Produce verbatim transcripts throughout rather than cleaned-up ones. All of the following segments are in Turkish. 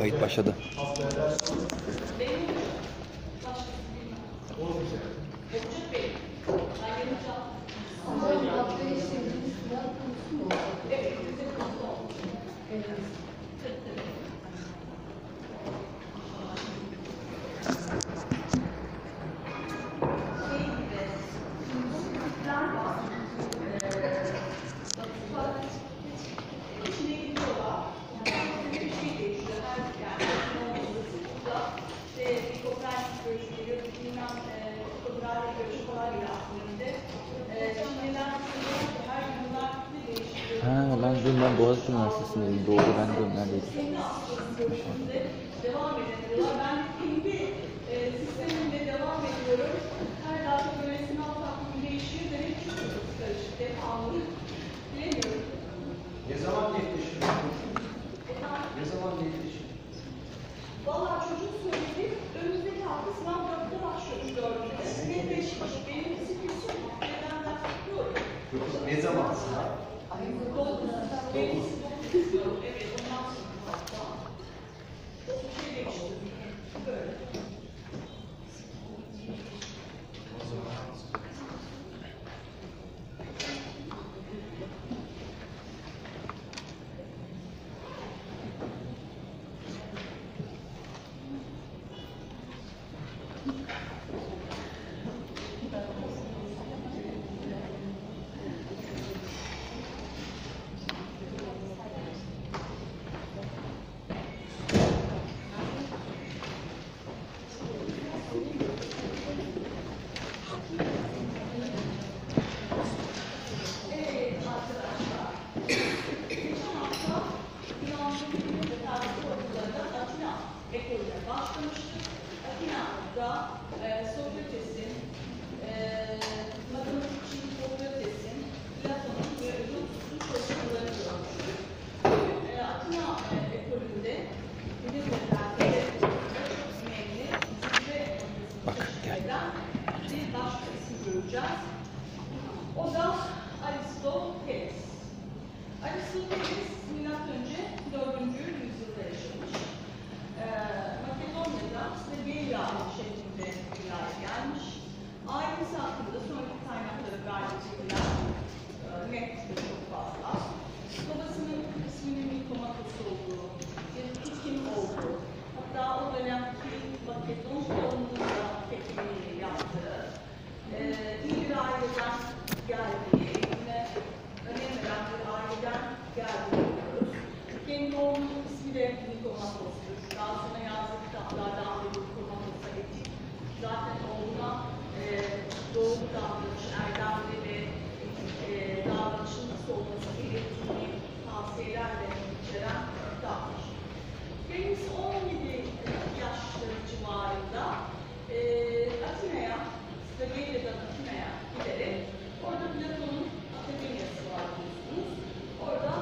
Kayıt başladı. Ha lan dün ben Boğaziçi Üniversitesi'ndeydim. Doğru, ben de neredeydim? Devam ediyorlar. Ben kendi e, sistemimle devam ediyorum. Her dakika böyle sınav takvimi değişiyor. Demek ki çok karışık. Devamlı. Bilemiyorum. Ne zaman netleşir? Ne zaman netleşir? Valla çocuk söyledi. Önümüzdeki hafta sınav dörtte başlıyormuş dördünde. Netleşmiş. Benimkisi kesin. Neden ben tutuyorum? Ne zaman sınav? Dokuz. Benimkisi dokuz diyorum. Evet. Ondan sonra hatta. Bir şey değişti. Böyle. Başlamıştık. Atina'da e, Sokrates'in, e, matematikçi Sokrates'in, Platon'un ve Ödüs'ün çalışmalarını görmüştük. Bugün e, Atina e, ekolünde bilim ve felsefe çok önemli zirve eden bir başka isim göreceğiz. O da Aristoteles. Aristoteles milattan önce dördüncü yüzyılda yaşamış. Ee, Makedonya'da Stegeia şeklinde dünyaya gelmiş. Ailesi hakkında sonraki kaynakları verdikleri e, net ve çok fazla. Babasının isminin Nikomatos olduğu, Tutkin olduğu, hatta o dönemki Makedon kolonunda tekniğini yaptığı, e, iyi bir aileden geldiği, yine önem veren bir aileden geldiğini biliyoruz. Kendi oğlunun ismi de Nikomatos'tur. Daha sonra yazdığı kitaplardan biri Nikomatos'a etik. Zaten oğluna e, doğru davranış, erdemli ve e, davranışın nasıl olması gerektiğini tavsiyelerle içeren kitapmış. Kendisi on yedi yaşları civarında e, Atina'ya, Stagelia'dan Atina'ya giderek orada Platon'un akademiyası var diyorsunuz. Orada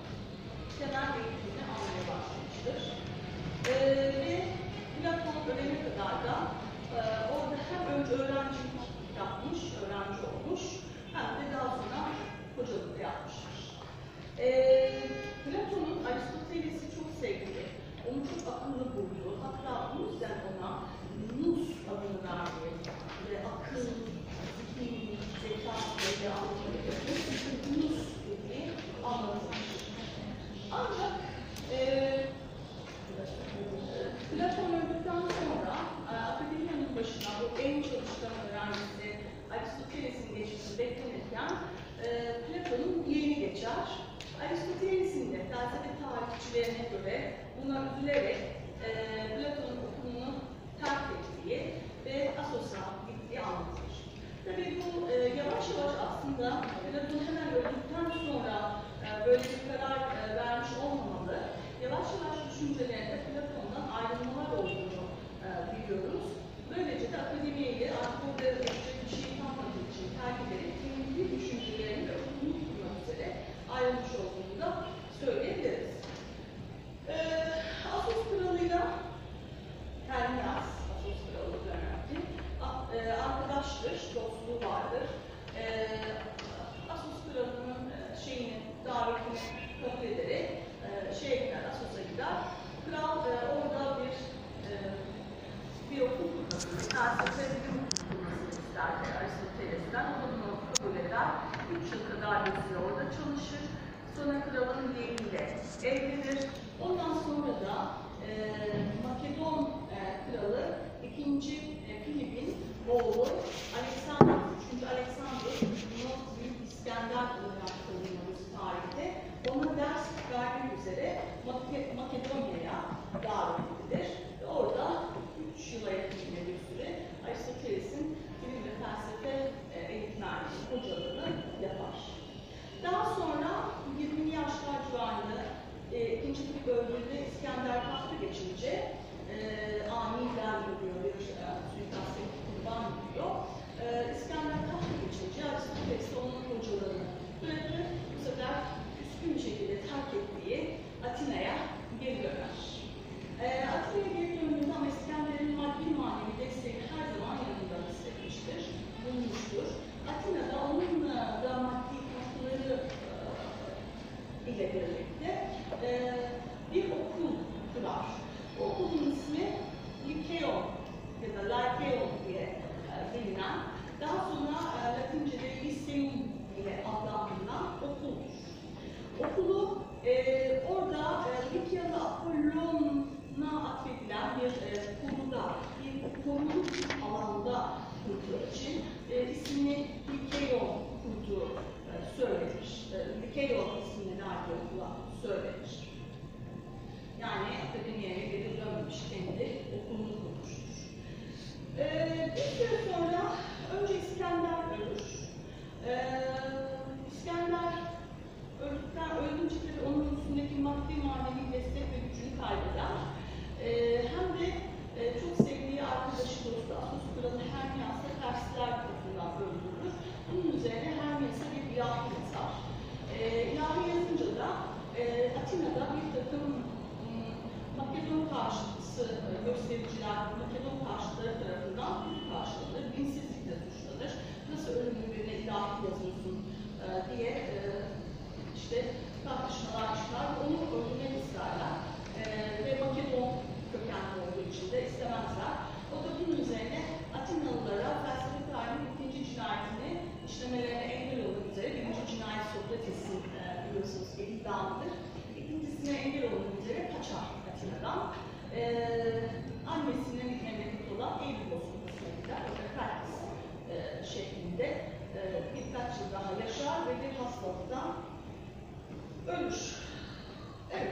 temel eğitimini almaya başlamıştır. Ee, ve Platon ölene kadar da e, orada hem önce öğrencilik yapmış, öğrenci olmuş, hem de daha sonra hocalık da yapmıştır. Ee, Platon'un Aristoteles'i çok sevdi, onu çok akıllı buldu. Hatta bu yüzden ona Nus adını verdi. Ve akıl, zihni, zeka, böyle anlamıyla Nus diye anlatmış. Ancak e, Platon öldükten sonra e, akademiyanın başına bu en çalışkan öğrencisi Aristoteles'in geçmesi beklenirken e, Platon'un yeğeni geçer. Aristoteles'in de felsefe tarihçilerine göre buna üzülerek e, Platon'un okulunu terk ettiği ve Assos'a gittiği anlatılır. Tabii bu e, yavaş yavaş aslında Platon hemen öldükten sonra e, böyle bir karar e, vermiş olmamalı. Yavaş yavaş düşüncelerinde Platon'dan ayrılmalar olduğunu e, biliyoruz. Böylece de akademiyle artık orada yapacak bir şey kalmadığı için terk ederek kendi düşüncelerini ve okulunu kurmak üzere ayrılmış olduğunu da söyleyebiliriz. E, Assos kralıyla Hermias, Assos kralı dönemki arkadaştır, dostluğu vardır. E, Assos kralını Makedonya'ya davet edilir. Ve orada üç yıla yakın bir süre Aristoteles'in bilim ve felsefe e, eğitmenliği, hocalığını yapar. Daha sonra yirmili yaşlar civarında e, ikinci Filip öldüğünde İskender tahta geçince e, ani ilerliyor, bir e, suikastı kurban gidiyor. E, İskender tahta geçince Aristoteles de onun hocalığını bırakır. Bu sefer üstün bir şekilde terk ettiği Atina'ya geri döner. E, Atina'ya geri döndüğünde ama İskender'in maddi manevi desteği her zaman yanında hissetmiştir, bulmuştur. Atina'da onun da maddi katkıları e, ile birlikte e, bir okul kurar. O okulun ismi Likeon ya da Lykeon diye e, bilinen, daha sonra e, Latince'de Lyceum ile adlandırılan okuldur. Okulu e, orada e, Likyalı Apollon'a atfedilen bir e, konuda, bir korunmuş alanda kurduğu için e, ismini Likeon kurduğu e, söylenir. E, Likeon ismini ait okula söylenir. Yani akademiye geri dönmemiş, kendi okulunu kurmuştur. E, bir süre sonra önce İskender ölür. E, İskender öldükten, öldükçe de onun üstündeki maddi manevi destek ve gücünü kaybeder. E, hem de e, çok sevdiği arkadaşı dostu Asos kralı Hermias'la Persler tarafından öldürülür. Bunun üzerine Hermias'a bir ilahi yazar. E, ilahi yazınca da e, Atina'da bir takım m, Makedon karşıtısı e, göstericiler, Makedon karşıtları tarafından kötü karşılanır, dinsizlikle suçlanır. Nasıl ölümlü birine ilahi yazıyorsun e, diye e, işte tartışmalar çıkar, onu öldürmek isterler ee, ve Makedon kökenli olduğu için de istemezler. O da bunun üzerine Atinalılara felsefe tarihinin ikinci cinayetini işlemelerine engel olmak üzere birinci cinayet Sokrates'in e, biliyorsunuz ki iddialıdır. İkincisine engel olmak üzere kaçar Atina'dan. Ee, annesinin memleketi olan Eylül Sofrası'na gider, o da Perkis e, şeklinde e, birkaç yıl daha yaşar ve bir hastalıktan ölür. Evet.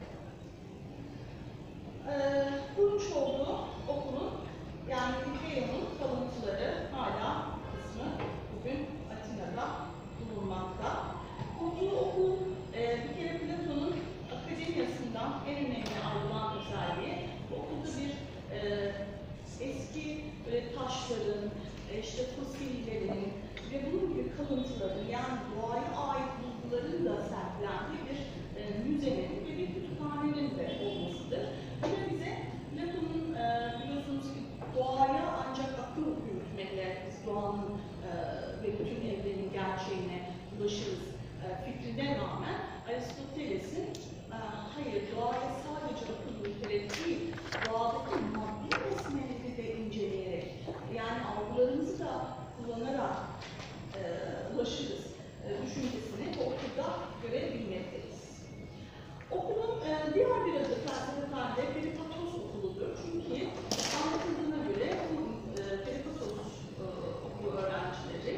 Ee, kurmuş olduğu okulun, yani Likeon'un kalıntıları hala kısmı bugün Atina'da bulunmakta. Kurduğu okul, e, bir kere Platon'un akademiyasından en önemli ayrılan özelliği, bu okulda bir e, eski böyle taşların, e, işte fosillerin ve bunun gibi kalıntıların, yani doğaya ait bulguların da sergilendiği bir e, müzenin ve bir kütüphanenin de olmasıdır. Bu da bize Platon'un e, biliyorsunuz ki doğaya ancak akıl yürütmekle biz doğanın e, ve bütün evrenin gerçeğine ulaşırız e, fikrine rağmen Aristoteles'in e, hayır doğaya sadece akıl yürüterek değil, doğadaki maddi nesneleri de inceleyerek, yani algılarımızı da kullanarak e, ulaşırız e, düşüncesini bu okulda görebilmekteyiz. Okulun e, diğer bir adı felsefe tarihinde Peripatos okuludur. Çünkü anlatıldığına göre bu e, Peripatos e, okulu öğrencileri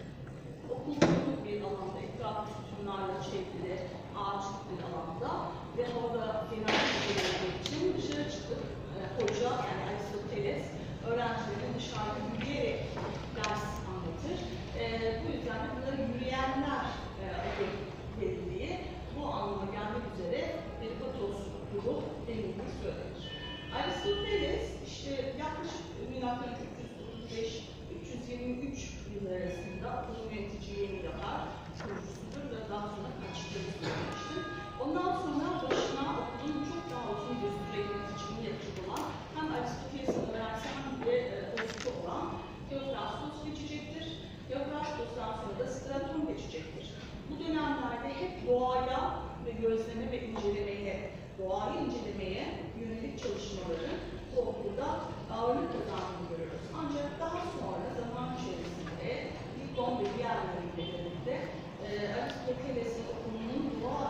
okulun bir alanda, etrafı sütunlarla çevrili, ağaçlık bir alanda ve havada genel olduğu için dışarı çıkıp e, hoca, yani Aristoteles, öğrencilerin dışarıda yürüyerek ders anlatır. E, bu yüzden de bunlara yürüyenler e, adı verildiği, bu anlama gelmek üzere Peripatos okulu denildiği söylenir. Aristoteles işte yaklaşık milattan üç yüz otuz beş üç yüz yirmi üç yılları arasında okulun yöneticiliğini yapar, kurucusudur ve daha sonra kaçtığını söylemiştir. Ondan sonra başına okulun çok daha uzun bir süre yöneticiliğini yapacak olan hem Aristoteles'in öğrencisi hem de hostu olan Theophrastos geçecektir. Theophrastos'tan sonra da Straton geçecektir. Bu dönemlerde hep doğaya ve gözleme ve incelemeye, doğayı incelemeye yönelik çalışmaları bu okulda ağırlık kazandığını görüyoruz. Ancak daha sonra zaman içerisinde Platon ve diğerleriyle birlikte e, Aristoteles'in okulunun doğa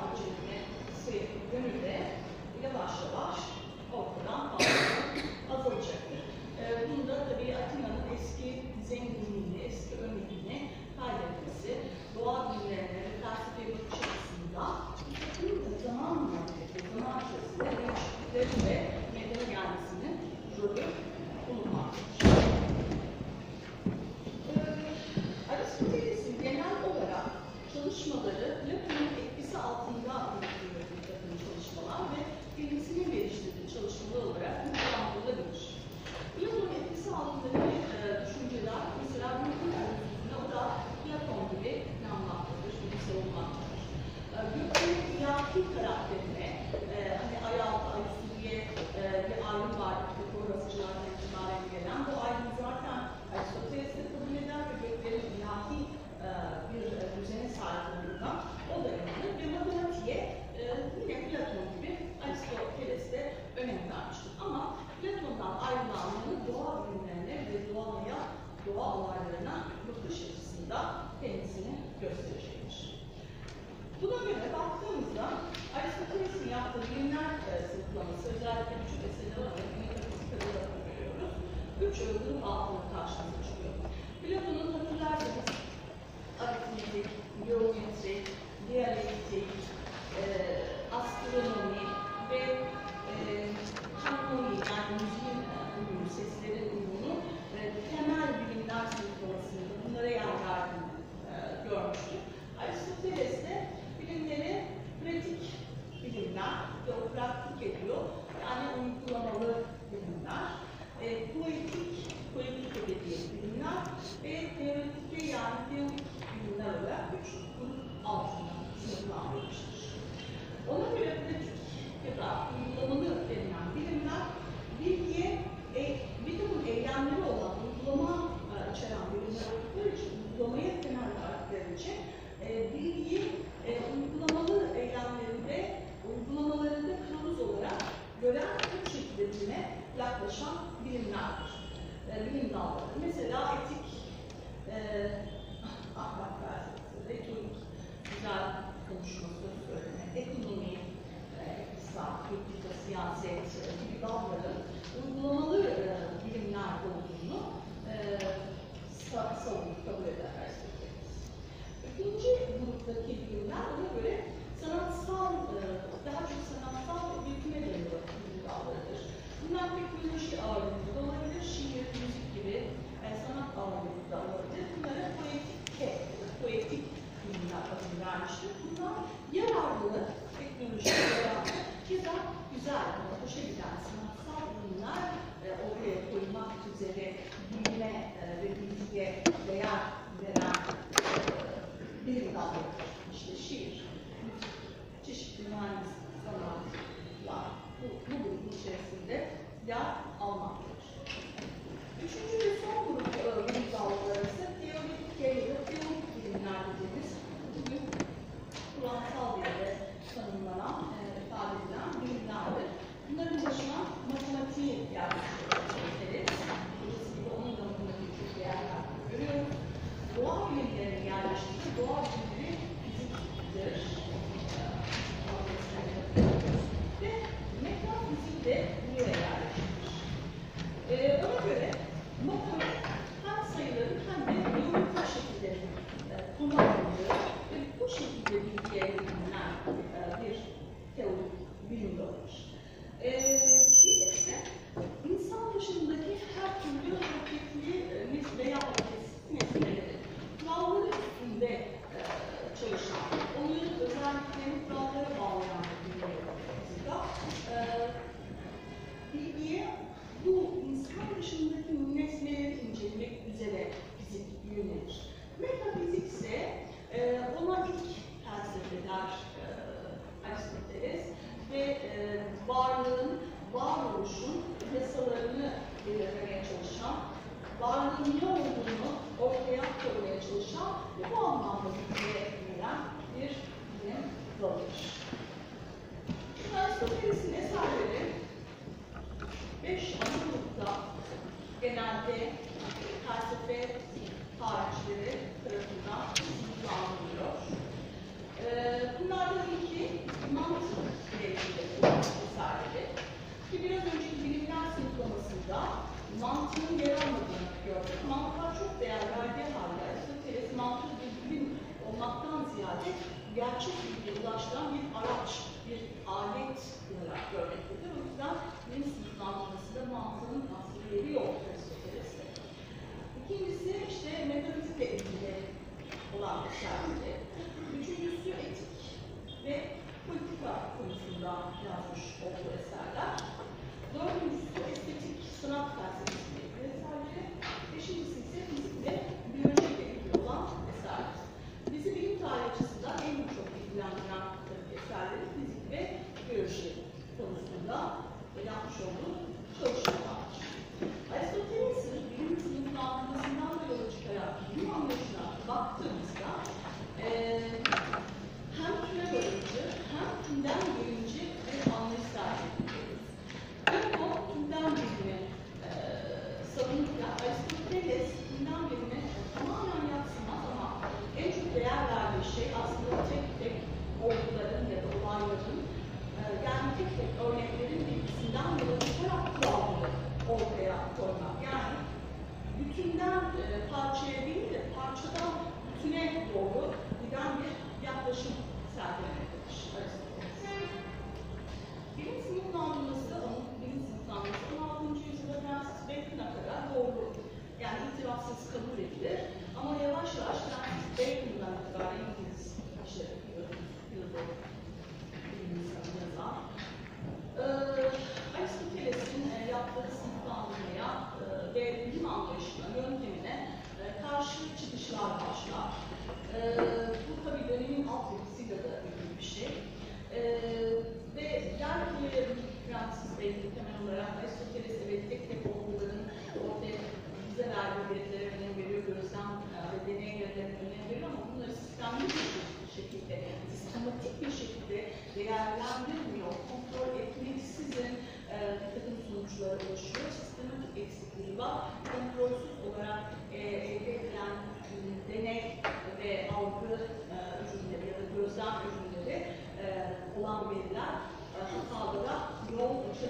gören bu şekilde bilime yaklaşan bilimlerdir. E, bilim dalları. Mesela etik, e, ahlak felsefesi, retorik, güzel konuşma, söz söyleme, ekonomi, e, iktisat, politika, siyaset e, gibi dalların uygulamalı e, bilimler olduğunu e, savunur, kabul eder Aristoteles. İkinci gruptaki bilimler ona göre sanatsal, e, daha çok sanatsal birikime dayalı bilim dallarıdır. Bunlar teknoloji ağırlıklı da olabilir, şiir, müzik gibi e, sanat ağırlıklı da olabilir. Bunlara poetik, poetik bilimler adını vermiştir. Bunlar yararlı, teknoloji yararlı, keza güzel, hoşa giden sanatsal bilimler e, oraya koymak üzere bilime e, ve bilgiye değer veren e, bilim dallarıdır. İşte şiir, müzik, çeşitli mühendislik, sanatlar bu, bu grubun içerisinde yer almaktadır. Üçüncü ve son grup e, bilim dalları ise teorik, teorik, teorik bilimler dediğimiz bugün kuransal dilde tanımlanan, e, ifade edilen bilimlerdir. Bunların başına matematiği yerleştiriyoruz. Burası gibi onun da matematik çok değerler görüyoruz. Doğa bilimlerinin yerleştirdiği doğa bilimleri fiziktir. Ve metafizik de buraya yerleştirilir. Ee, ona göre matematik hem sayıların hem de geometrik şekilde e, kullanıldığı ve bu şekilde bilgiye edinilen e, bir teorik bilim dalıdır. E, fizik ise insan dışındaki her türlü hareketli e, veya hareketsiz nesneleri kuralları üstünde e, çalışan, onların özelliklerini kurallara bağlayan bir bilim dalı. E, bilgiye bu insan dışındaki nesneleri incelemek üzere fizik yönelir. Metafizik ise e, ona ilk felsefe eder e, Aristoteles ve e, varlığın, varoluşun yasalarını belirlemeye çalışan, varlığın ne olduğunu ortaya koymaya çalışan ve bu anlamda bilgiye veren bir bilim dalıdır. Aristoteles'in eserleri beş ana grupta genelde felsefe tarihçileri tarafından sınıflandırılıyor. Ee, bunlardan ilki mantık ile ilgili eserleri. Ki biraz önceki bilimler sınıflamasında mantığın yer almadığını gördük. Mantığa çok değer verdiği halde Aristoteles mantığı bir bilim olmaktan ziyade gerçek bilgiye ulaştıran bir araç, bir alet olarak görmektedir. O yüzden bilim sınıflandırmasında mantığın aslında yeri yok Aristoteles'te. İkincisi işte metafizikle ilgili olan eserleri. Üçüncüsü etik ve politika konusunda yazmış olduğu eserler. Dördüncüsü estetik sanat felsefesiyle ilgili eserleri. Beşincisi ise fizik ve biyolojiyle ilgili olan eserler. Bizi bilim tarihi açısından en çok ilgilendiren eserleri fizik ve biyoloji konusunda yapmış olduğu çalışmalardır. Aristoteles'in bilim sınıflandırmasından da yola çıkarak bilim anlayışına baktığımızda e, hem kime varıcı hem kimden gelinci bir anlayış sergiliyoruz. Bu kimden bilimi e, savunurken Aristoteles kimden bilimi tamamen yatsımaz ama en çok değer verdiği şey aslında tek tek olguların ya da olayların e, yani tek tek örneklerin bilgisinden yola çıkarak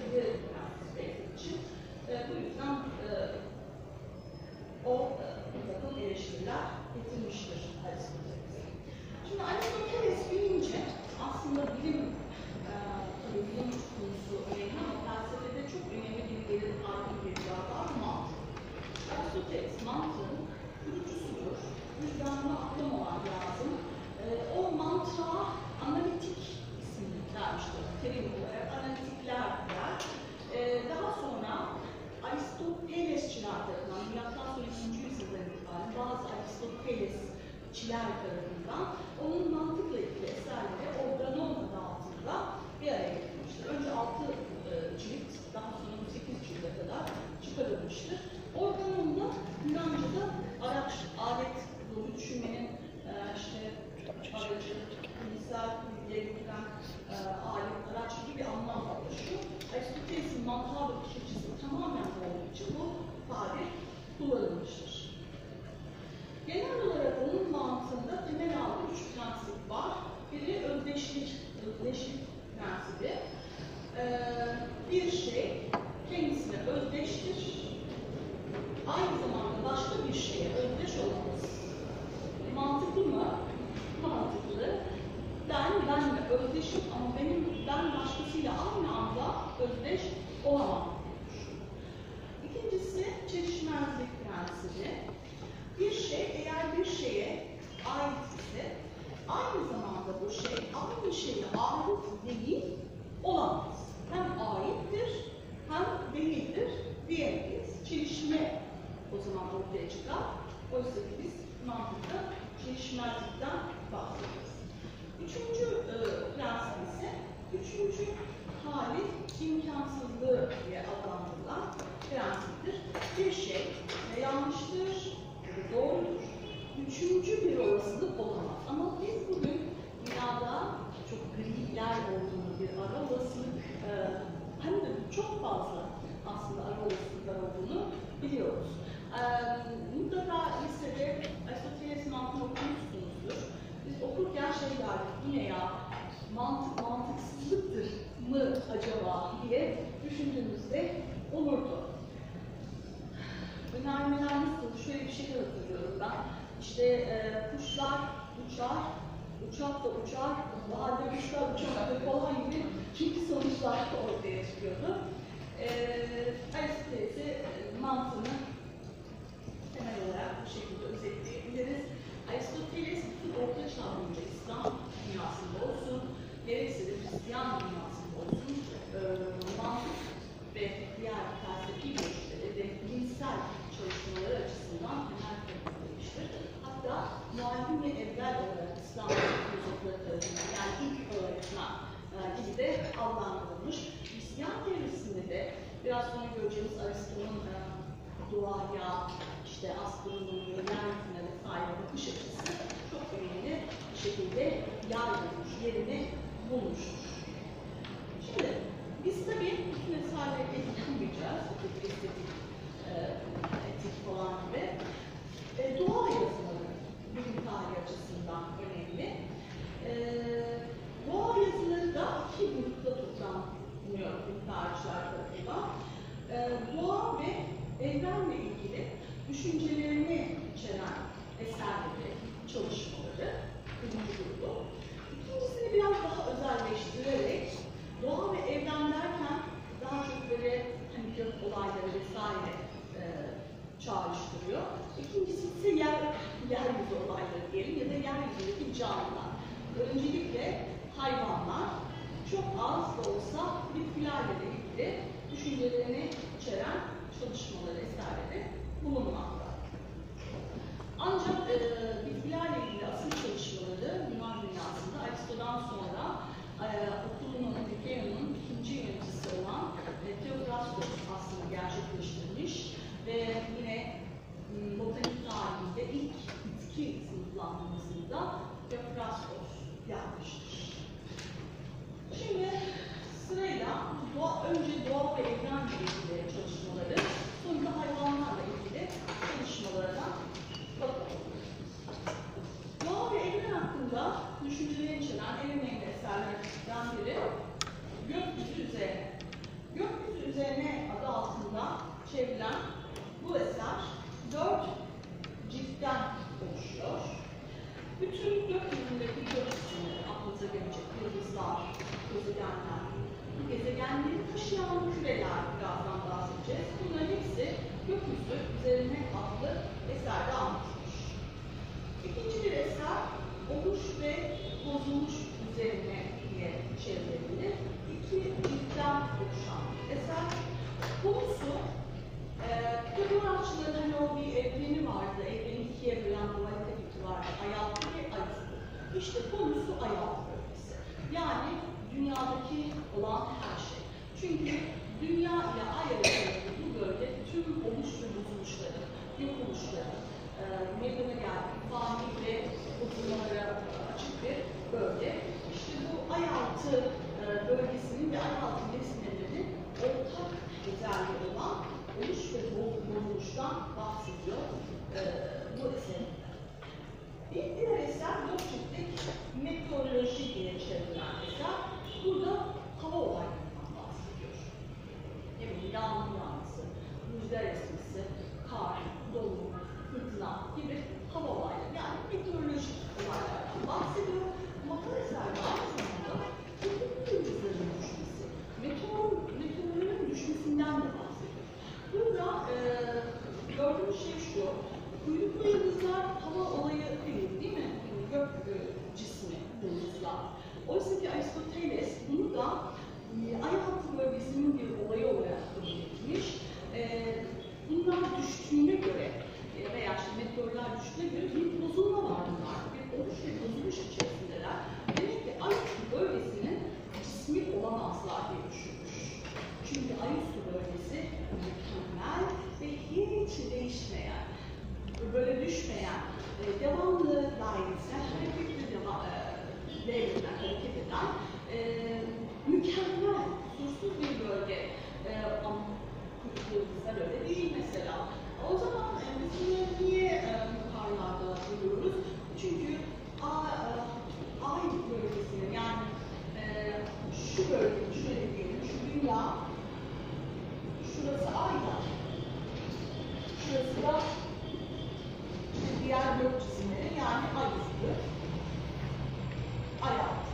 ileri prensesi beklediği için e, bu yüzden e, o e, bir takım eleştiriler getirmiştir Aristoteles'e. Şimdi Aristoteles deyince aslında bilim, e, tabii bilim konusu önemli ama felsefede çok önemli bir gelir hakim bir var ama Aristoteles mantığın kurucusudur. Bu yüzden buna atlamamak lazım. E, o mantığa analitik ismini vermiştir. Terim olarak analitikler der. E, daha sonra Aristotelesçiler tarafından, milattan sonra ikinci yüzyıldan itibaren bazı Aristotelesçiler tarafından onun mantıkla ilgili eserleri Organon adı altında bir araya getirmiştir. Önce altı e, cilt, daha sonra sekiz cilde kadar çıkarılmıştır. Organon'da Yunanca'da araç, alet, doğru düşünmenin e, işte aracı, bilgisayar bilgiye götüren e, alet, araç gibi bir anlam taşıyor. Aristoteles'in mantığa bakış açısı tamamen olduğu için bu tabir kullanılmıştır. Genel olarak onun mantığında temel aldığı üç prensip var. Biri özdeşlik, özdeşlik prensibi. Ee, bir şey kendisine özdeştir. Aynı zamanda başka bir şeye özdeş olamaz. Mantıklı mı? Mantıklı. Ben, benle özdeşim ama benim, ben başkasıyla aynı anda özdeş olamam. İkincisi çelişmezlik prensibi. Bir şey eğer bir şeye ait ise aynı zamanda bu şey aynı şeye ait değil olamaz. Hem aittir hem değildir diyemeyiz. Çelişme o zaman ortaya çıkar. Oysa ki biz mantıkta çelişmezlikten bahsediyoruz. Üçüncü e, prensip ise üçüncü hali imkansızlığı diye adlandırılan prensiptir. Bir şey ne yanlıştır, ne doğrudur. Üçüncü bir olasılık olamaz. Ama biz bugün dünyada çok griler olduğunu, bir ara olasılık e, hem de çok fazla aslında ara olasılıklar olduğunu biliyoruz. E, mutlaka lisede Aristoteles mantığını okumuşsunuzdur. Biz okurken şey derdik, yine ya mantık mantıksızlıktır mı acaba diye düşündüğümüzde olurdu. Önermeler nasıl? Şöyle bir şey hatırlıyorum ben. İşte e, kuşlar uçar, uçak da uçar, baharda kuşlar uçar falan gibi çünkü sonuçlar ortaya çıkıyordu. E, Aristoteles'e e, mantığını temel olarak bu şekilde özetleyebiliriz. Aristoteles bütün Orta Çağ boyunca İslam dünyasında olsun, gerekse de Hristiyan dünyasında olsun, e, mantık ve diğer felsefi görüşleri ve bilimsel çalışmaları açısından temel konuşulmuştur. Hatta muallim ve evvel olarak İslam filozofları tarafından, yani ilk öğretmen e, gibi de adlandırılmış. Hristiyan teorisinde de biraz sonra göreceğimiz Aristo'nun e, doğaya, işte astronomi, yeryüzüne vesaire bakış açısı çok önemli bir şekilde yayılmış, yerini bulmuştur. Şimdi biz tabii bütün eserleri etkilemeyeceğiz, estetik, e, etik falan gibi. E, doğa yazıları bilim tarihi açısından önemli. E, doğa yazıları da iki grupta toplanıyor bilim tarihçiler tarafından. E, doğa ve evrenle ilgili düşüncelerini içeren eserleri, çalışmaları, birinci grubu. İkincisini biraz daha özelleştirerek doğa ve evren derken daha çok böyle hani gök olayları vesaire e, çağrıştırıyor. İkincisi ise yer, yeryüzü olayları diyelim ya da yeryüzündeki canlılar. Öncelikle hayvanlar çok az da olsa bitkilerle de ilgili düşüncelerini içeren çalışmaları, eserleri bulunmakta. Ancak e, bitkilerle ilgili asıl çalışmaları Yunan dünyasında Aristo'dan sonra e, okulunun, Dikeon'un ikinci yöneticisi olan e, Theophrastos aslında gerçekleştirmiş ve yine m, botanik tarihinde ilk bitki sınıflandırmasında Theophrastos yapmıştır. Şimdi sırayla doğa, önce doğa ve evrenle ilgili çalışmaları, sonra hayvanlarla ilgili çalışmalarına bakalım. Doğa ve evren hakkında düşünceleri içeren en önemli eserlerden biri Gökyüzü Üzerine. Gökyüzü çevrilen bu eser dört ciltten oluşuyor. Bütün gökyüzündeki görüntüsünü aklınıza gelecek yıldızlar, gezegenler, gezegenleri taşıyan küreler birazdan bahsedeceğiz. Bunların hepsi gökyüzü üzerine adlı eserde anlatılmış. İkinci bir eser, oluş ve bozulmuş üzerine diye çevrilebilir. İki ciltten oluşan eser. Konusu, e, fotoğrafçıların hani o bir evreni vardı, evreni ikiye bölen dualite fikri vardı, ayaltı ve ayüstü. İşte konusu ayaltı bölgesi. Yani dünyadaki olan her şey. Çünkü dünya ile ay arasındaki bu bölge tüm oluş ve bozuluşları, yok oluşları, e, meydana geldiği fani ve bozulmalara açık bir bölge. İşte bu ayaltı e, bölgesinin ve ayaltı nesnelerinin ortak özelliği olan oluş ve bozuluştan bahsediyor e, bu eserinde. Bir diğer eser dört ciltlik meteoroloji diye çevrilen eser. Burada hava olaylarından bahsediyor. Yani yağmur yağması, rüzgar esmesi, kar, dolu, fırtına gibi hava olayları, yani meteorolojik olaylardan bahsediyor. Ama bu eserde aynı zamanda kuyruklu yıldızların düşmesi, meteor, meteorların düşmesinden de bahsediyor. Burada e, gördüğümüz şey şu, kuyruklu yıldızlar hava olayı değil, değil mi? Yani gök e, cismi yıldızlar. Oysa ki Aristoteles bunu da e, ay altı bölgesinin bir olayı olarak kabul etmiş. E, bunlar düştüğüne göre e, veya işte meteorlar düştüğüne göre bir bozulma var bunlar. Bir oluş ve bozuluş içerisindeler. Demek ki ay altı bölgesinin cismi olamazlar diye düşünmüş. Çünkü ay üstü bölgesi mükemmel ve hiç değişmeyen, böyle düşmeyen, e, devamlı dairesel, hareketli devam, e, devrilen, hareket eden, e, mükemmel, kusursuz bir bölge. E, ama yıldızlar öyle değil mesela. O zaman e, biz bunları niye e, yukarılarda görüyoruz? Çünkü A, e, ay bölgesinin, yani e, şu bölgenin, şöyle diyelim, şu dünya, şurası ayda, şurası da işte diğer gök cisimleri, yani ay üstü, ay altı.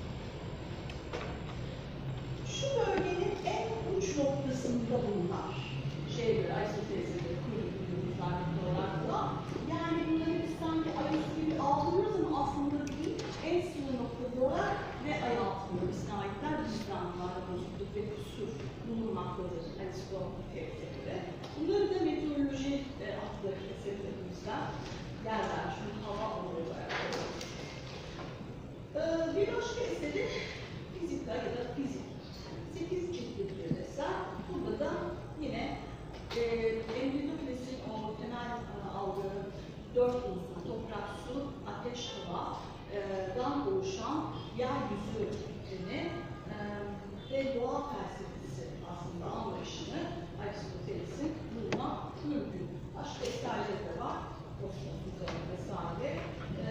Şu bölgenin en uç noktasında bunlar. Şey böyle, Aristoteles'e de kuyruklu yıldızlar, meteorlar falan. Yani bunları biz sanki ay üstü gibi algılıyoruz ama aslında değil, en sınır noktalar ve ay altı bölgesine aitler düzlemlerde bozukluk ve kusur bulunmaktadır Aristoteles'e. Bunları da meteoroloji e, adlı eserlerimizden yer vermiş, hava olayı olarak görüyoruz. Ee, bir başka eseri fizika ya da fizik. Sekiz ciltlik bir eser. Burada da yine e, Empedokles' o temel e, aldığı dört unsur, toprak, su, ateş, hava, e, dan oluşan yeryüzü fikrini e, ve doğa felsefesi aslında anlayışını Aristoteles'in bulmak mümkün. Başka eserleri de var. Kosmos üzerine vesaire. E,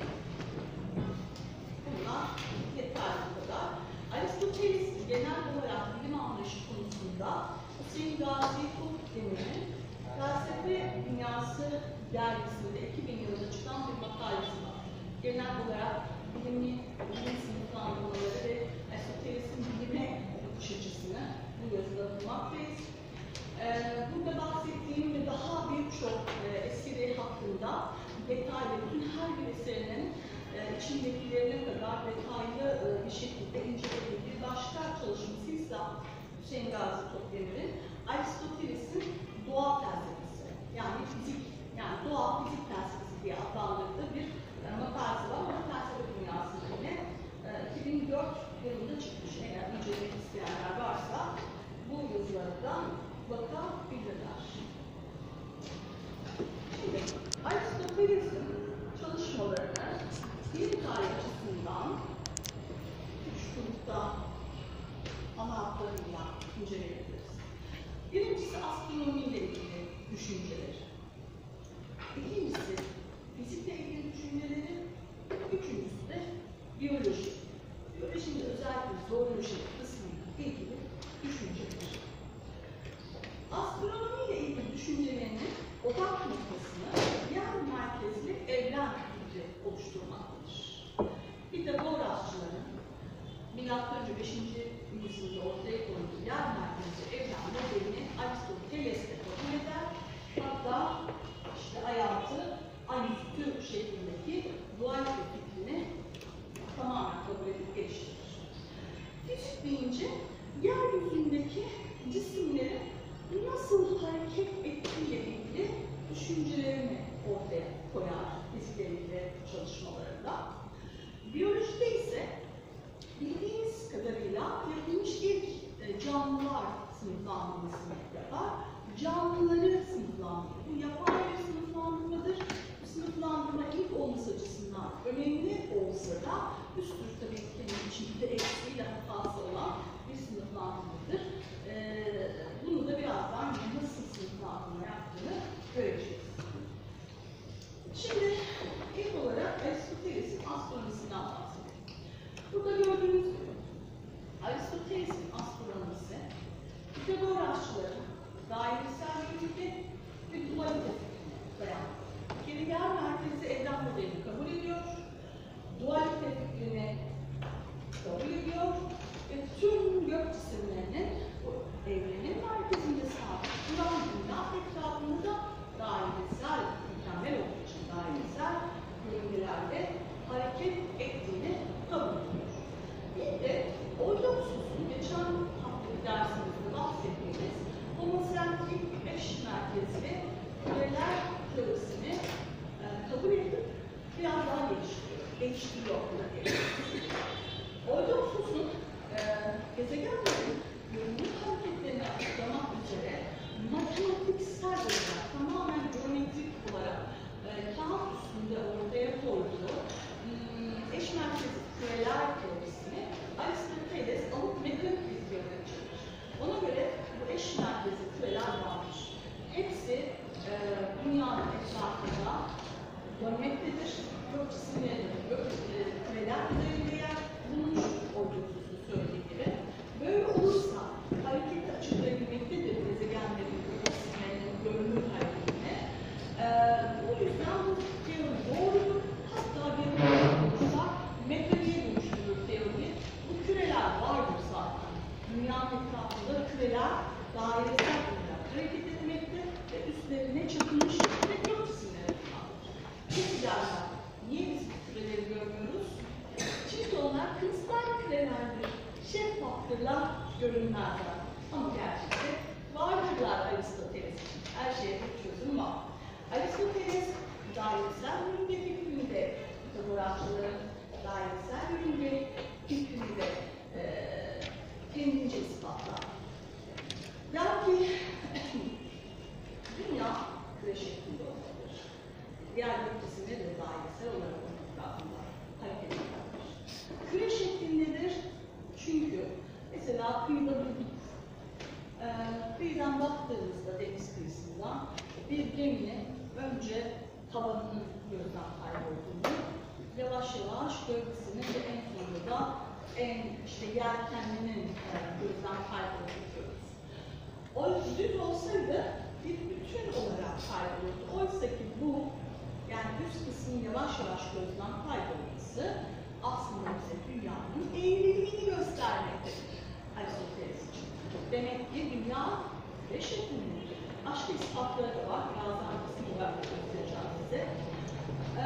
bunlar yeterli bu kadar. Aristoteles genel olarak bilim anlayışı konusunda Hüseyin Gazi Topdemir'in Felsefe Dünyası dergisinde iki bin yılında çıkan bir makalesi var. Genel olarak bilimi, bilim sınıflandırmaları ve Aristoteles'in bilime bakış açısını bu yazıda bulmaktayız. Ee, burada bahsettiğim ve daha birçok e, eseri hakkında detaylı, bütün her bir eserinin e, içindekilerine kadar detaylı e, bir şekilde incelediği bir başka çalışmasıysa Hüseyin Gazi Topdemir'in Aristoteles'in doğa felsefesi, yani fizik, yani doğa fizik felsefesi diye adlandırdığı bir e, makalesi var ama felsefe dünyasında yine e, iki bin dört yılında çıkmış. Eğer incelemek isteyenler varsa bu yazılardan bakabilirler. Şimdi Aristoteles'in çalışmalarını bilim tarihi açısından üç grupta ana hatlarıyla inceleyebiliriz. Birincisi astronomiyle ilgili düşünceleri. İkincisi fizikle ilgili düşünceleri. Üçüncüsü de biyoloji. Biyolojinin özellikle zooloji kısmıyla ilgili düşünceleri. Astronomi odak noktasını yer merkezli evren fikri oluşturmaktadır. Pitagorasçıların milattan önce beşinci yüzyılda ortaya koyduğu yer merkezli evren modelini Aristoteles de kabul eder. Hatta işte hayatı anüstü şeklindeki dualite fikrini tamamen kabul edip geliştirir. Fizik deyince yeryüzündeki cisimlerin nasıl hareket ettiğiyle ilgili düşüncelerini ortaya koyar fizikleriyle çalışmalarında. Biyolojide ise bildiğimiz kadarıyla yapılmış ilk canlılar sınıflandırmasını yapar. Canlıları sınıflandırır. Bu yapay bir sınıflandırmadır. Bu sınıflandırma ilk olması açısından önemli olsa da üst üste tabii ki içinde eksiği daha fazla olan bir sınıflandırmadır. Ee, bunu da birazdan nasıl sınıflandırma yaptığını göreceğiz. Şimdi ilk olarak Aristoteles'in astronomisinden bahsedelim. Burada gördüğünüz gibi Aristoteles'in astronomisi Pitagorasçıların dairesel yürürlük ve dualite fikrine dayanır. Bir kere yer merkezi evren modelini kabul ediyor, dualite fikrini kabul ediyor ve tüm gök cisimlerinin bu evrenin merkezinde sabit duran dünya etrafında da dairesel, mükemmel olduğu için dairesel bölgelerde hareket ettiğini kabul ediyor. Bir de Eudoxus'un geçen haftaki dersimizde bahsettiğimiz homosentrik eş merkezli küreler teorisini e, kabul edip biraz daha geliştiriyor. Geliştiriyor buna Eudoxus'un e, gezegenlerin görünüm hareketlerini açıklamak üzere matematiksel olarak, tamamen geometrik olarak e, kağıt üstünde ortaya koyduğu eş merkezli küreler teorisini Aristoteles alıp mekanik fiziğine çevirir. Ona göre bu eş merkezli küreler vardır. Hepsi e, dünyanın etrafında dönmektedir. Gök cisimlerinin gök e, küreler üzerinde yer bulunmuş olduğunu söylediği gibi. Böyle olursa hareketi açıklayabilmektedir gezegenlerin, gök cisimlerinin görünür hareketine. E, o yüzden bu teori doğrudur. Hatta bir olursa mekaniğe dönüştürür teori. Bu küreler vardır zaten. Dünyanın etrafında küreler dairesel olarak hareket etmekte ve üstlerine çakılmış şekilde gök cisimleri vardır. Peki derler, niye biz bu küreleri görmüyoruz? Çünkü onlar kristal kürelerdir. Şeffaftırlar, görünmezler. Ama gerçekte vardırlar Aristoteles için. Her şeye bir çözüm var. Aristoteles dairesel yörünge fikrinde, Pitagorasçıların dairesel yörünge fikrinde e, kendince ispatlar. Der ki, dünya küre şeklinde olmalıdır. Diğer gök cisimleri de dairesel olarak onun etrafında hareket ederler. Küre şeklindedir çünkü mesela kıyıda durduk. E, kıyıdan baktığımızda deniz kıyısından bir geminin önce tavanının gözden kaybolduğunu, yavaş yavaş gövdesinin ve en sonunda da en işte yelkenlinin e, gözden kaybolduğunu görüyoruz. O düz olsaydı bir bütün olarak kaybolurdu. Oysa ki bu, yani üst kısmın yavaş yavaş gözden kaybolması aslında bize dünyanın eğriliğini göstermektedir Aristoteles için. Demek ki dünya küre şeklindedir. Başka ispatları da var. Birazdan kısmı olarak göstereceğim size. Ee,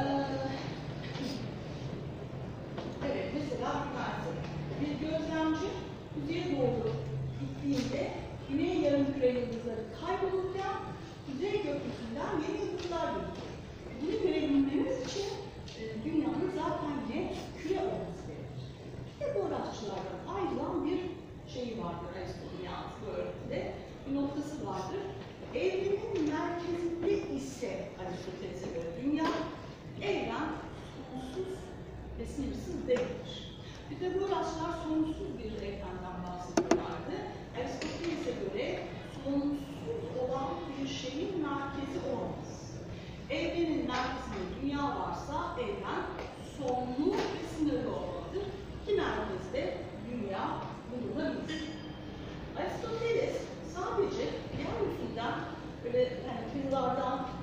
evet, mesela bir tanesi. Bir gözlemci kuzeye doğru gittiğinde güney yarımküre yıldızları kaybolurken kuzey gökyüzünden yeni yıldızlar gözüküyor. Bunu görebilmemiz için e, dünyanın zaten net küre olması gerekir. Pitagorasçılardan ayrılan bir şeyi vardır Aristoteles'in yalnız bu öğretide. Bir noktası vardır. Evrenin merkezinde ise Aristoteles'e göre dünya, evren sonsuz ve sınırsız değildir. Pitagorasçılar sonsuz bir evrenden bahsediyorlardı. Aristoteles'e göre sonsuz olan bir şeyin merkezi olamaz. Evrenin merkezinde dünya varsa evren sonlu ve sınırlı olmalıdır. Ki merkezde dünya bulunabilir. Aristoteles sadece yeryüzünden böyle yani kıyılardan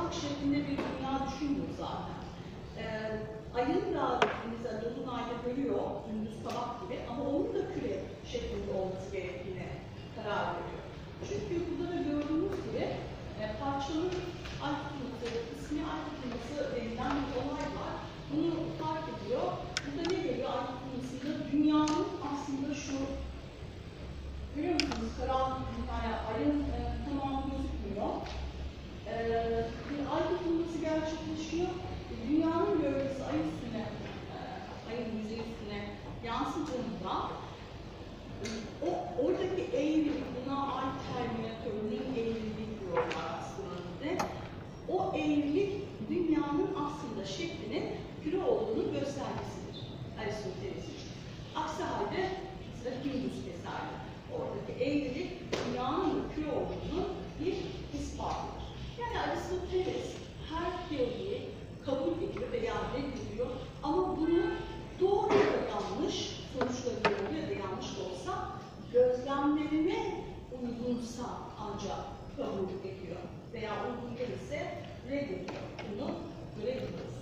tabak şeklinde bir dünya düşünmüyor zaten. Ee, ayın da mesela dolunayda görüyor, gündüz tabak gibi, ama onun da küre şeklinde olması gerektiğine karar veriyor. Çünkü burada da gördüğünüz gibi e, parçanın ay tutulması, ismi ay tutulması denilen bir olay var. Bunu fark ediyor. Burada ne geliyor ay tutulmasında? Dünyanın aslında şu, görüyor musunuz? Karanlık dünyaya, ayın e, tamamı gözükmüyor. E, bir ay tutulması gerçekleşiyor. E, dünyanın gölgesi ay üstüne, e, ayın yüzey üstüne yansıdığında o oradaki eğrilik, buna ay terminatörünün eğriliği diyorlar aslında. O eğrilik dünyanın aslında şeklinin küre olduğunu göstergesidir Aristoteles için. Aksi halde mesela Hindus keserdi. Oradaki eğrilik dünyanın küre olduğunu bir ispatıdır. Yani Aristoteles her teoriyi kabul ediyor veya reddediyor, ama bunu doğru ya da yanlış, sonuçları doğru ya da yanlış da olsa gözlemlerine uygunsa ancak kabul ediyor veya uygun değilse reddediyor. Bunu görebiliyoruz.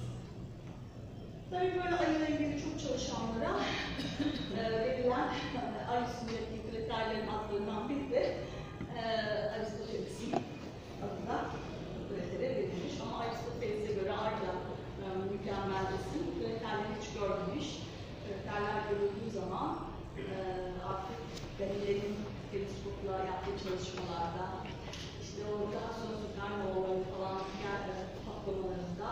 Tabii böyle ayla ilgili çok çalışanlara e, verilen ay üstündeki kriterlerin adlarından biri de e, Aristoteles'in adına kritere verilmiş. Ama Aristoteles'e göre ayla e, mükemmel resim kriterleri hiç görmemiş. Kriterler görüldüğü zaman e, artık Galileo'nun teleskopla yaptığı çalışmalarda, işte o daha sonra süpernovaların falan yer patlamalarında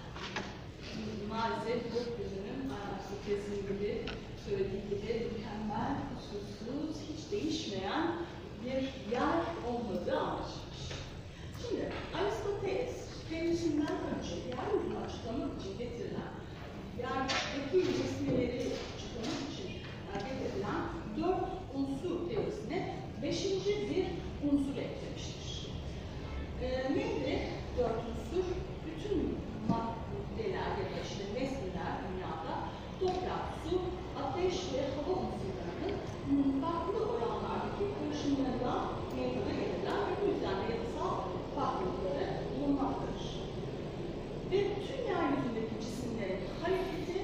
maalesef gökyüzünün Aristoteles'in gibi söylediği gibi mükemmel, kusursuz, hiç değişmeyen bir yer olmadığı anlaşılmış. Şimdi Aristoteles kendisinden önce yeryüzünü açıklamak için getirilen, yeryüzündeki resmileri açıklamak için getirilen dört unsur teorisine beşinci bir unsur eklemiştir. E, neydi dört unsur? Bütün maddeler ya da işte nesneler dünyada toprak, su, ateş ve hava unsurlarının farklı oranlardaki karışımlarından meydana gelen ve bu yüzden de yapısal farklılıkları bulunmaktadır. Ve tüm yeryüzündeki cisimlerin hareketi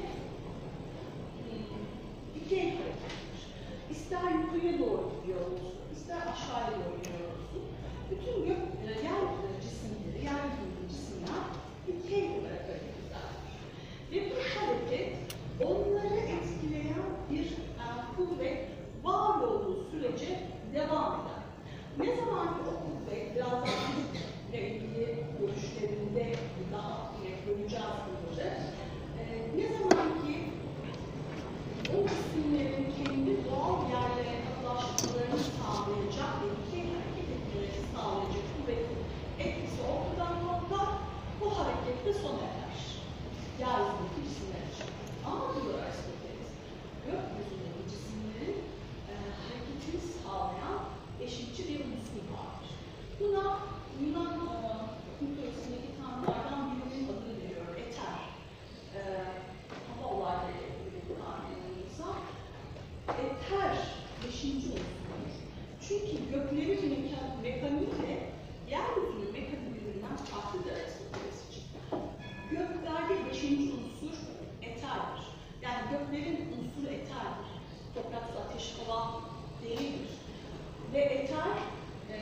dikey harekettir. İster yukarıya doğru gidiyor olsun, ister aşağıya doğru gidiyor olsun, bütün gök, yeryüzü cisimleri, yeryüzündeki cisimler dikey olarak hareket ederler. Ve bu hareket onları etkileyen bir e, kuvvet var olduğu sürece devam eder. Ne zaman ki o kuvvet biraz daha ile ilgili görüşlerinde daha net göreceğiz bunları. E, ne zaman ki o cisimlerin kendi doğal yerlere katılaşmalarını sağlayacak ve dikey hareket etmelerini sağlayacak kuvvetin etkisi ortadan kalkar, bu harekette sona erer. Yeryüzündeki cisimler için. Ama diyor Aristoteles, gökyüzündeki cisimlerin e, hareketini sağlayan eşitçi bir unsur vardır. Buna Yunan mitolojisindeki tanrılardan birinin adını veriyor, Eter. E, hava olaylarıyla ilgili bir tanrıysa, Eter beşinci unsurdur. Çünkü göklerin mekaniğiyle yeryüzünün mekaniği birbirinden farklıdır Aristoteles için. Göklerde beşinci unsur eterdir. Yani göklerin unsuru eterdir. Toprak, su, ateş, hava değildir. Ve eter, e,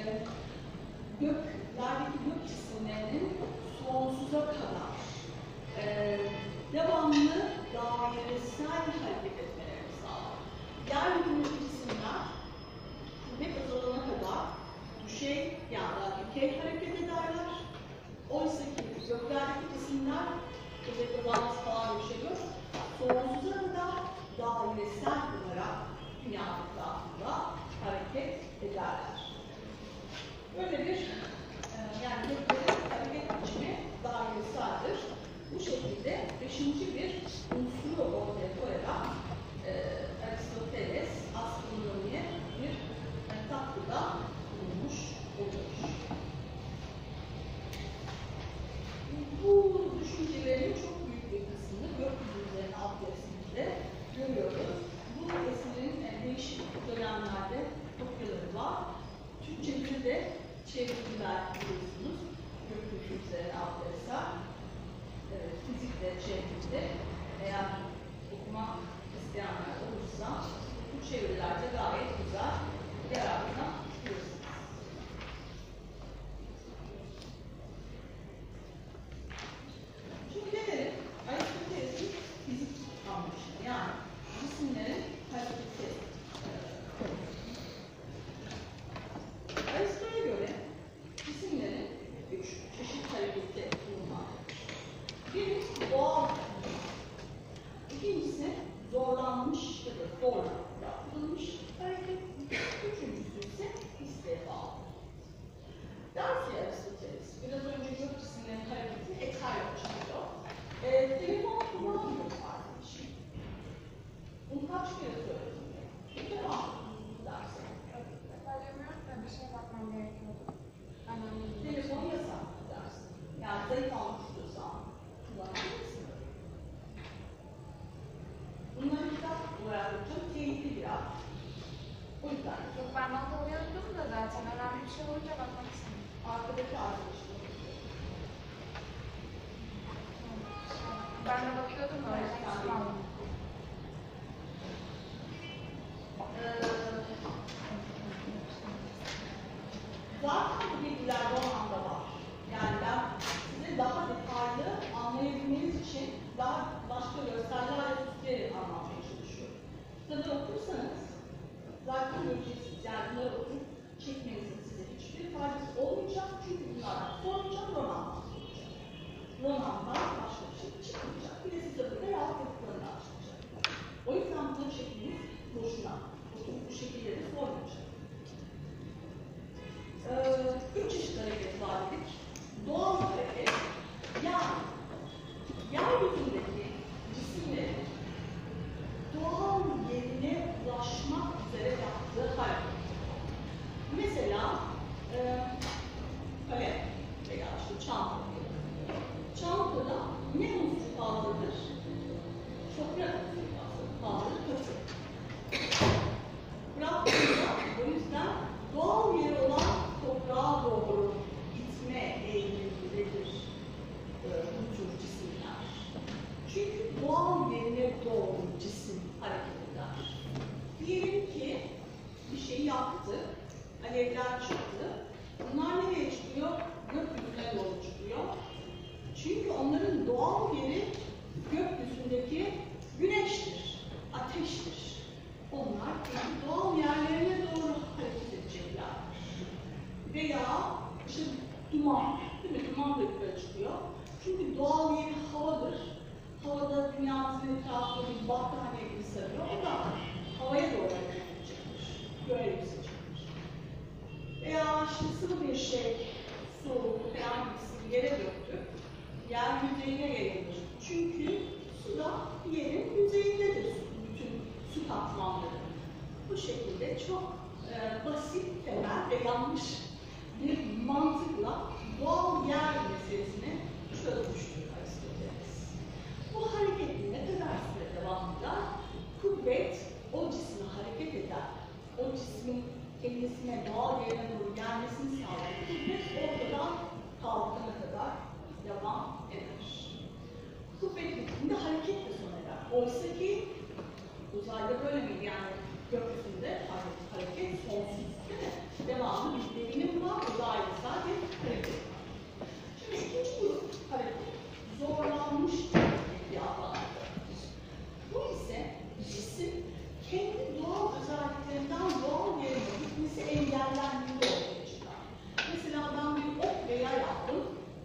göklerdeki gök cisimlerinin sonsuza kadar e, devamlı dairesel hareket etmelerini sağlar. Yeryüzündeki cisimler kuvvet azalana kadar düşey ya da dikey hareket ederler. Oysa ki göklerdeki cisimler kuvvet azalması falan bir şey yok. Sonsuza kadar dairesel olarak dünya etrafında hareket ederler. Böyle bir e, yani göklerin hareket biçimi daireseldir. Bu şekilde beşinci bir unsuru ortaya koyarak e, Aristoteles astronomiye bir e, katkıda bulunmuş olur. Bu düşüncelerin çok büyük bir kısmını gökyüzü üzerine alt resimde görüyoruz. Bu eserin e, değişik dönemlerde kopyaları var. Türkçe'de de çevrildiler biliyorsunuz gökyüzü üzerine. üzerine aldıysa, evet, fizikle çevrildi. Eğer okumak isteyenler olursa bu çevirilerde gayet güzel yararlanabilirsiniz. Şimdi gelelim Aristoteles'in fizik anlayışına, yani cisimlerin hareketi. Aristo'ya göre cisimlerin üç çeşit hareketi bulunmaktadır. Biri doğal, ikincisi zorlanmış ya da zorla yaptırılmış hareket, üçüncüsü ise isteğe bağlı. Der ki Aristoteles, biraz önce gök cisimlerin hareketini eterle açıklıyor. E, telefon kullanmıyor kardeşim. Bunu kaç kere söyledim ya? Bir kere anladım derse. Bir şeye bakmam gerekiyordu. Anladım. Telefon yasak dersin. Yani zayıf almıştırsan kullanabilirsin. Bunları kitap olarak çok tehlikeli biraz. O yüzden Yok ben not alıyordum da zaten. Önemli bir şey olunca bakmak istedim. arkadaki arkadaşlarım. Ben de bakıyordum da o yüzden isim aldım. Zaten bu bilgiler bu anlamda var. Yani ben size daha detaylı anlayabilmeniz için daha başka görsellerle süsleri anlatmaya çalışıyorum. Kitabı okursanız zaten göreceksiniz. Yani bunları oturup çekmenizin size hiçbir faydası olmayacak. Çünkü bunlardan sormayacak, romandan soracak. Romandan başka bir şey çıkmayacak. Bir de size burada yaptıklarından çıkacak. O yüzden bunları çekmeniz boşuna. Oturup bu şekilleri sormayacak. Ee, üç çeşit hareket var dedik. Doğal hareket, yani yeryüzündeki cisimlerin doğal yerine ulaşmak üzere yaptığı hareket. Mesela e, kalem veya işte çanta. Çantada ne unsuru fazladır? Toprak unsuru fazladır, katı. Bıraktığında o yüzden doğal yeri olan toprağa doğru gitme eğilimindedir e, bu tür cisimler. Çünkü doğal yerine doğru cisim hareket eder. Diyelim ki bir şey yaktı, alevler çıktı. Bunlar nereye çıkıyor? Gökyüzüne doğru çıkıyor. Çünkü onların doğal yeri gökyüzündeki güneştir, ateştir. Onlar doğal yerlerine doğru hareket edecekler. Veya işte duman, değil mi? Duman da yukarı çıkıyor. Çünkü doğal yeri havadır. Havada dünyamızın etrafında bir battaniye gibi sarıyor. O da havaya doğru hareket edecektir. Böyle yükselecektir. Veya işte sıvı bir şey, su, herhangi bir yere döktük. Yer yüzeyine yayılır. Çünkü su da yerin yüzeyindedir. Bütün su katmanları. Bu şekilde çok e, basit, temel ve yanlış bir mantıkla doğal yer meselesini çözmüştür Aristoteles. Bu hareketin ne kadar süre devam eder? Kuvvet o cismi hareket eder. O cismin kendisine doğal yerine doğru gelmesini sağlar. Kuvvet ortadan kalkana kadar devam eder. Kuvvet bittiğinde hareket de sona eder. Oysa ki uzayda böyle mi? Yani gökyüzünde hareket sonsuz değil mi? Devamlı bir devinim var, uzayda sadece hareket var. Şimdi ikinci grup hareket zorlanmış bir adlandırılır. Bu ise cisim kendi doğal özelliklerinden doğal yerine gitmesi engellendiğinde ortaya çıkar. Mesela ben bir ok veya yaptım.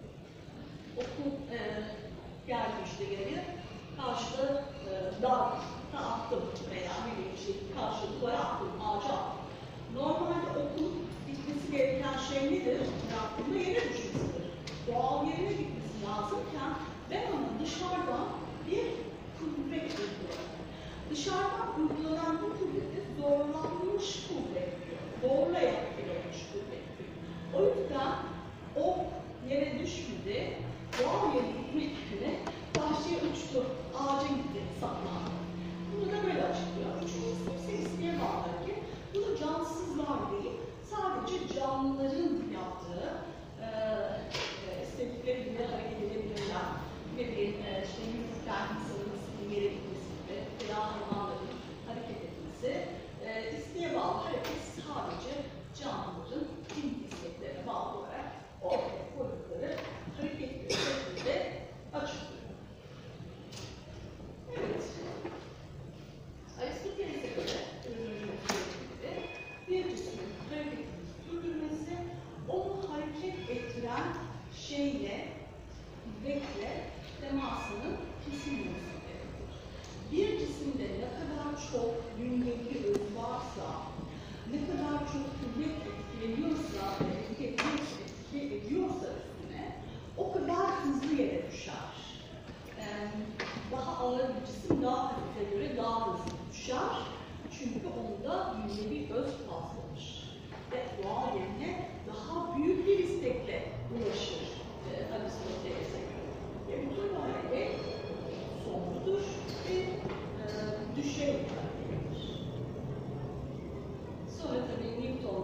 Oku e, geldi işte geriye. Karşıda e, dağ attım veya bir şey karşı duvara attım, ağaca attım. Normalde okun gitmesi gereken şey nedir? Yaptığında yere düşmesidir. Doğal yerine gitmesi lazımken ben ona dışarıdan bir kuvvet uyguladım. Dışarıdan uygulanan bu kuvveti zorlanmış kuvvet diyor. Zorlayarak verilmiş kuvvet diyor. O yüzden ok yere düşmedi, doğal yere gitmek üzere karşıya uçtu, ağaca gitti, saplandı. Bunu da böyle açıklıyor. Üçüncüsü ise isteğe bağlı hareket. Bu da cansızlar değil, sadece canlıların yaptığı, e, istedikleri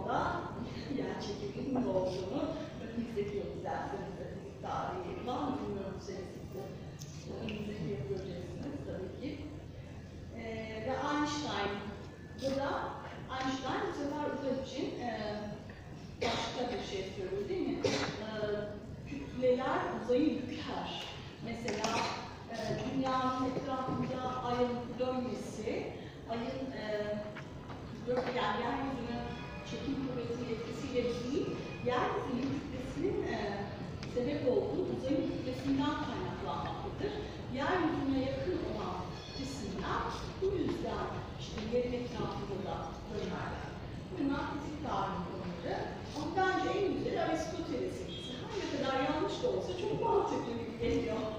yolda yer çekiminin ne olduğunu önümüzdeki yıl isterseniz de fizik tarihi yapılan bilmiyorum içerisinde önümüzdeki yıl göreceksiniz tabii ki. Ee, ve Einstein'da da Einstein bu sefer uzay için e, başka bir şey söylüyor değil mi? Ee, kütleler uzayı büker. Mesela e, dünyanın etrafında ayın dönmesi, ayın e, yani yeryüzünün çekim kuvveti etkisiyle değil, yeryüzünün kütlesinin e, sebep olduğu uzayın kütlesinden kaynaklanmaktadır. Yeryüzüne yakın olan cisimler bu yüzden işte yerin etrafında da dönerler. Bunlar fizik tarihi konuları. Ama bence en güzeli Aristoteles'in. Her ne kadar yanlış da olsa çok mantıklı gibi geliyor.